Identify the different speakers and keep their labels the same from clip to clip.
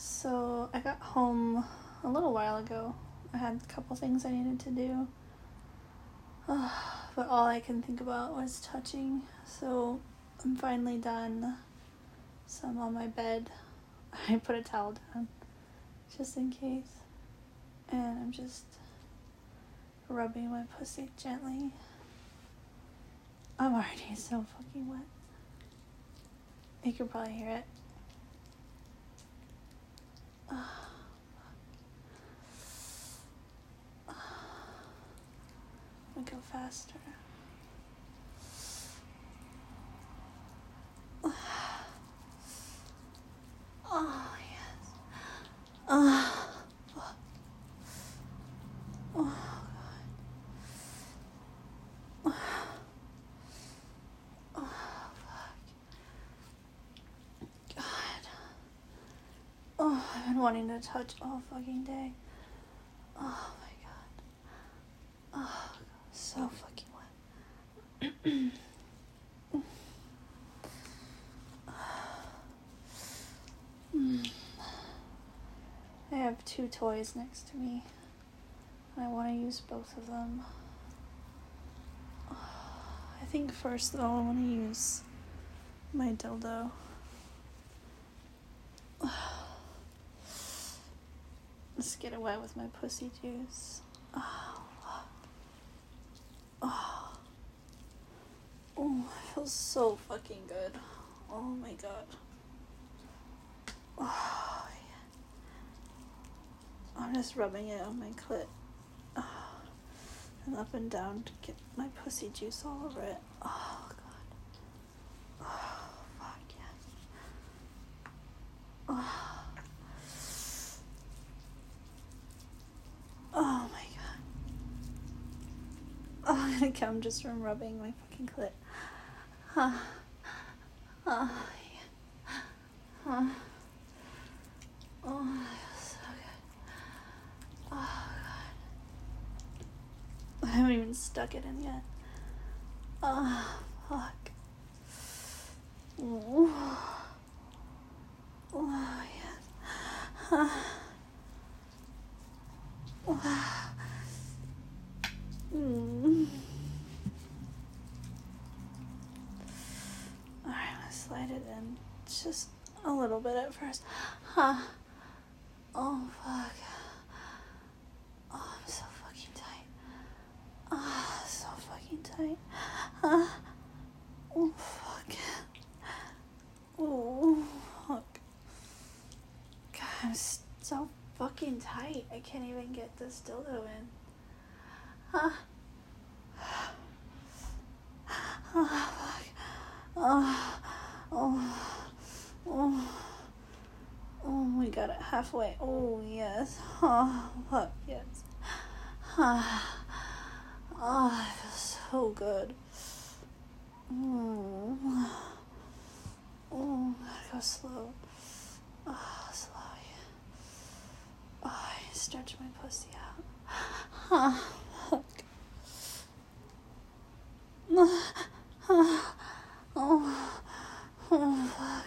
Speaker 1: So I got home a little while ago. I had a couple things I needed to do. But all I can think about was touching. So I'm finally done. So I'm on my bed. I put a towel down just in case. And I'm just rubbing my pussy gently. I'm already so fucking wet. You could probably hear it. Let me go faster. Oh, yes. Oh, God. Oh, fuck. God. Oh, I've been wanting to touch all fucking day. Oh, my God. Oh, so fucking wet. I have 2 toys next to me, and I want to use both of them. I think first though I want to use my dildo. Let's get it wet with my pussy juice. Oh, fuck. Oh, it feels so fucking good. Oh my God. Oh, yeah. I'm just rubbing it on my clit. And up and down to get my pussy juice all over it. Oh, God. Oh, fuck yeah. Oh, my God. Oh, I'm gonna come just from rubbing my fucking clit. Oh, yeah. Oh, that feels so good. Oh, God. I haven't even stuck it in yet. Oh, fuck. Oh, yes. Alright, let's slide it in. Just a little bit at first. Oh, fuck. Oh, I'm so fucking tight. Oh, so fucking tight. Oh, fuck. Oh, fuck. God, I'm so fucking tight. I can't even get this dildo in. Oh, fuck. Oh, we got it halfway. Oh, yes. Oh, fuck, yes. Oh, it feels so good. Gotta go slow. Oh, slow, yeah. Oh, I stretch my pussy out. Fuck. Fuck.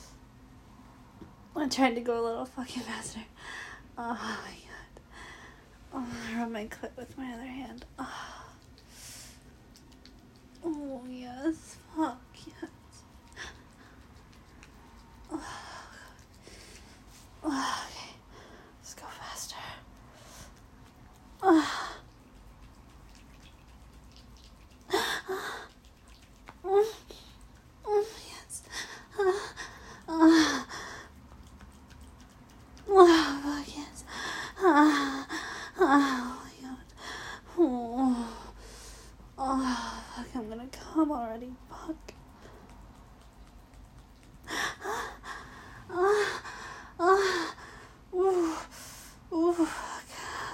Speaker 1: I tried to go a little fucking faster. Oh, my God. Oh, I rub my clit with my other hand. Oh, yes. Fuck, yes. Okay. Let's go faster. Yes. Oh, fuck, yes. Oh, my God. Oh, fuck, I'm gonna come already. Fuck. Fuck.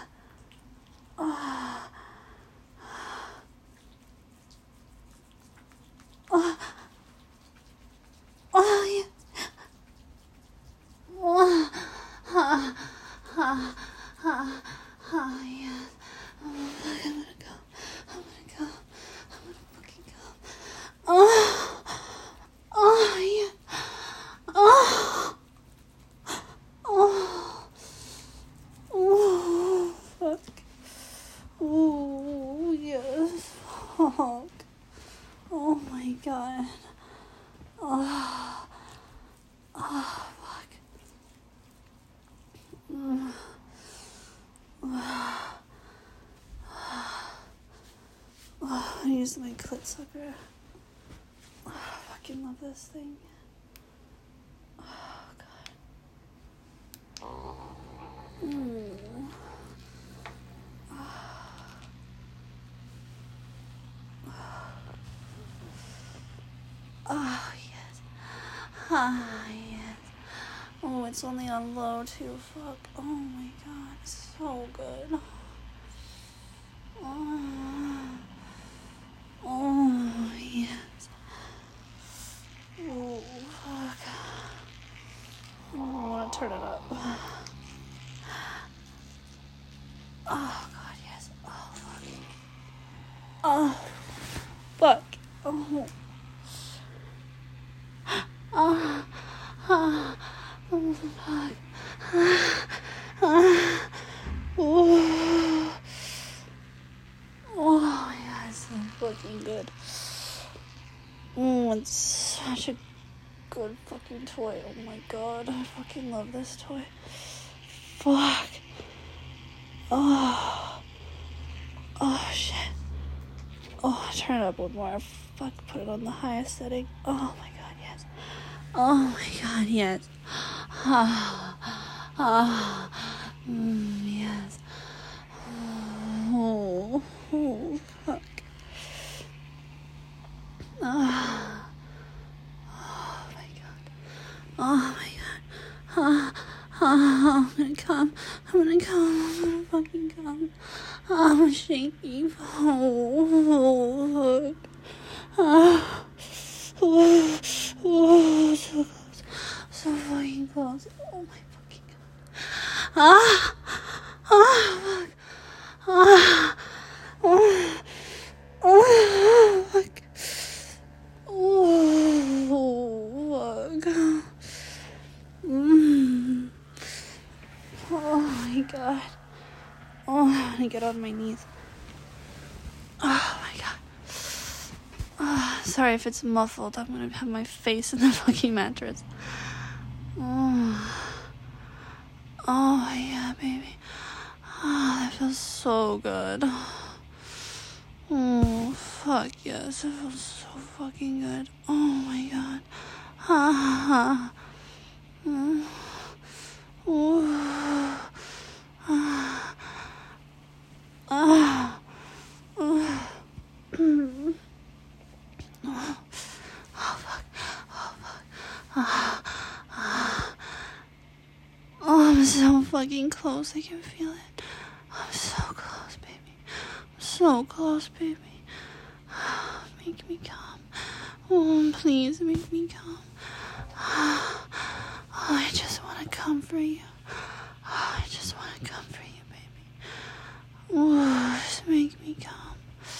Speaker 1: Yeah. Yes. I'm gonna go. I'm gonna fucking go. Yeah. god. Oh, fuck. I use my clit sucker. I fucking love this thing. Oh god. Oh yes. Ah yes. Oh, it's only on low too. Fuck. Oh my god. So good. Oh yes. Oh fuck. Oh, I want to turn it up. Oh god, yes. Oh fuck. Oh fuck. Oh. Oh. Oh. Oh fuck. Oh. Oh my god, it's so fucking good. Oh, it's such a good fucking toy. Oh my god, I fucking love this toy. Fuck. Oh. Oh shit. Oh, turn it up a little more. Fuck, put it on the highest setting. Oh my god, yes. Oh my god, yes. Yes. Oh, fuck. Oh my god. Oh my god. I'm gonna come. I'm gonna fucking come. I'm shaky. Oh, fuck. So close. So fucking close. Oh my fucking god. Fuck. Fuck. Fuck. Oh my god. Oh, I want to get on my knees. Oh my god. Sorry if it's muffled. I'm gonna have my face in the fucking mattress. Oh yeah, baby. That feels so good. Oh, fuck yes. It feels so fucking good. Oh my god. I'm so fucking close. I can feel it. I'm so close, baby. I'm so close, baby. Make me come. Oh, please make me come. Oh, I just want to come for you. Oh, I just want to come for you, baby. Oh, just make me come.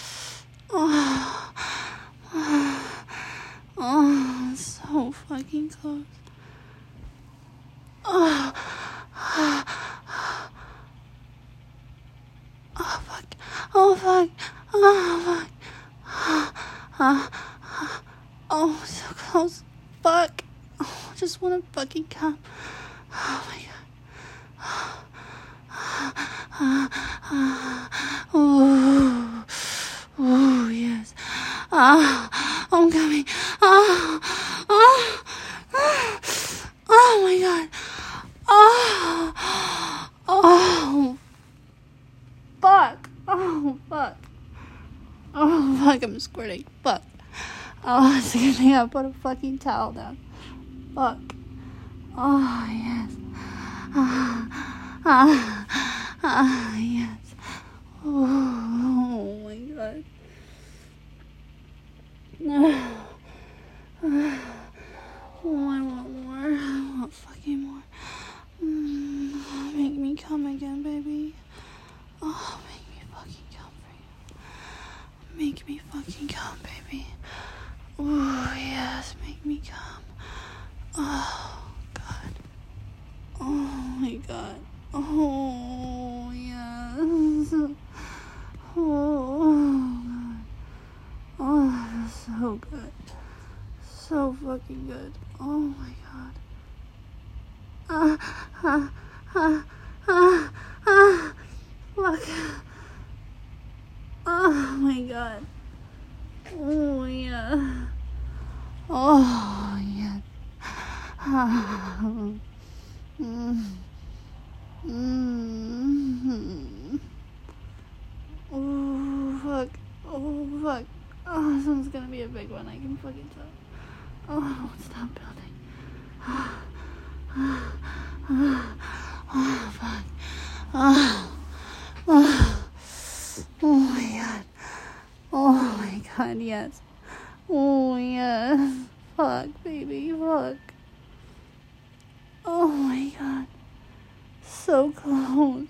Speaker 1: Oh, so fucking close. Oh, fuck. Oh, fuck. Oh, fuck. Oh, so close. Fuck. Oh, I just want to fucking come. Oh, my god. Oh, yes. I'm coming. Oh, my god. Oh, fuck. Oh, fuck. Oh, fuck, I'm squirting. Fuck. Oh, it's a good thing I put a fucking towel down. Fuck. Oh, yes. Yes. Oh my god. Oh, I want more. I want fucking more. Make me come again, baby. Oh, make me fucking come for you. Make me fucking come, baby. Oh, yes, make me come. Oh, God. Oh, my God. Oh, yes. Oh, God. Oh, that's so good. fucking good. Oh my god. Fuck. Oh my god. Oh yeah. Oh yeah. Oh fuck. Oh fuck. Oh, this one's gonna be a big one. I can fucking tell. Oh, stop building. Oh fuck. Oh my god. Oh my god, yes. Oh yes. Fuck, baby, fuck. Oh my god. So close.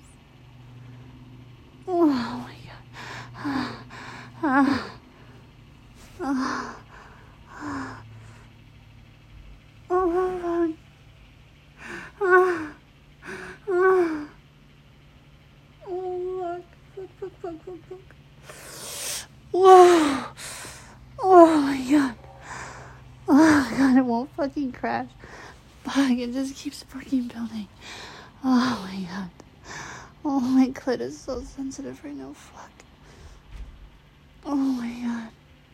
Speaker 1: Oh my god. Oh fuck. Whoa. Oh my god. Oh god, it won't fucking crash. Fuck, it just keeps fucking building. Oh my god. Oh, my clit is so sensitive right now. Fuck. Oh my god.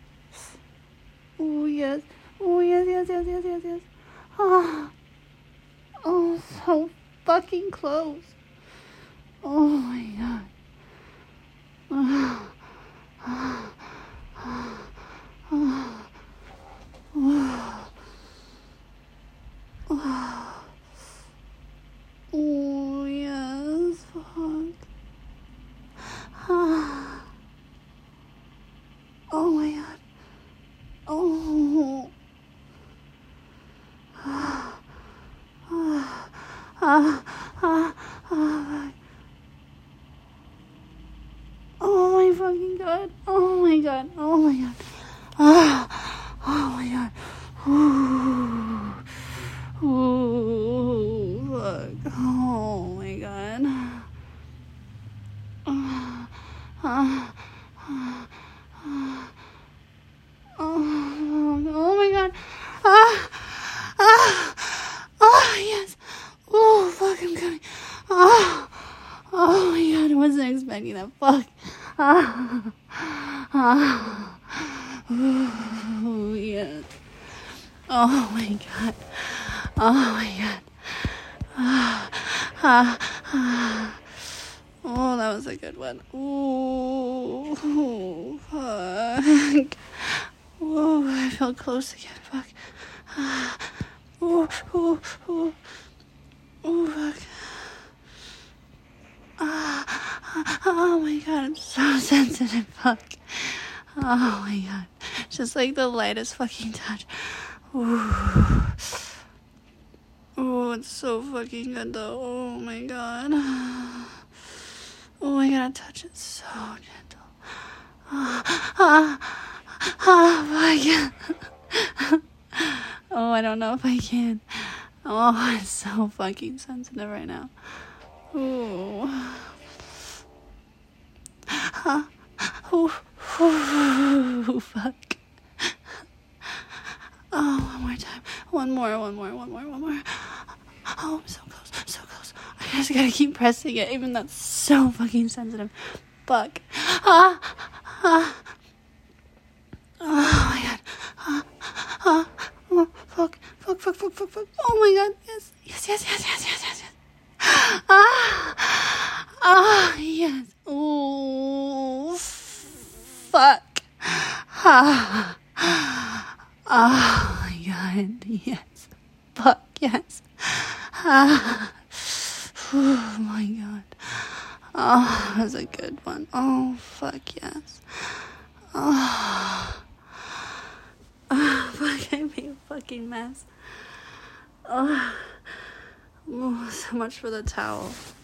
Speaker 1: Oh yes. Oh yes. Oh, so fucking close. Oh my god. Oh yes, fuck. Oh my god. Oh. Oh my fucking god. Oh my god. Oh my god. Oh my god. Ooh, fuck. Oh my god. Oh my god. Oh yes. Oh fuck, I'm coming. Oh my god, I wasn't expecting that. Fuck. Oh yes. Oh my god. Oh my god. Oh, that was a good one. Ooh, fuck. Oh, I felt close again. Fuck. Oh, fuck. Oh my god, I'm so sensitive. Fuck. Oh my god. Just like the lightest fucking touch. Ooh. Oh, it's so fucking good though. Oh my god. Oh, I gotta touch it so gentle. Oh, I don't know if I can. Oh, it's so fucking sensitive right now. Ooh. Oh, fuck. Oh, one more time. One more. Oh, I'm so close. I just gotta keep pressing it, even though it's so fucking sensitive. Fuck. Oh my god. Fuck. Oh my god. Yes. Yes. Oh, fuck. Oh my god. Yes. Fuck. Yes. Oh my god. Oh, that was a good one. Oh, fuck yes. Oh, fuck, I made a fucking mess. Oh, so much for the towel.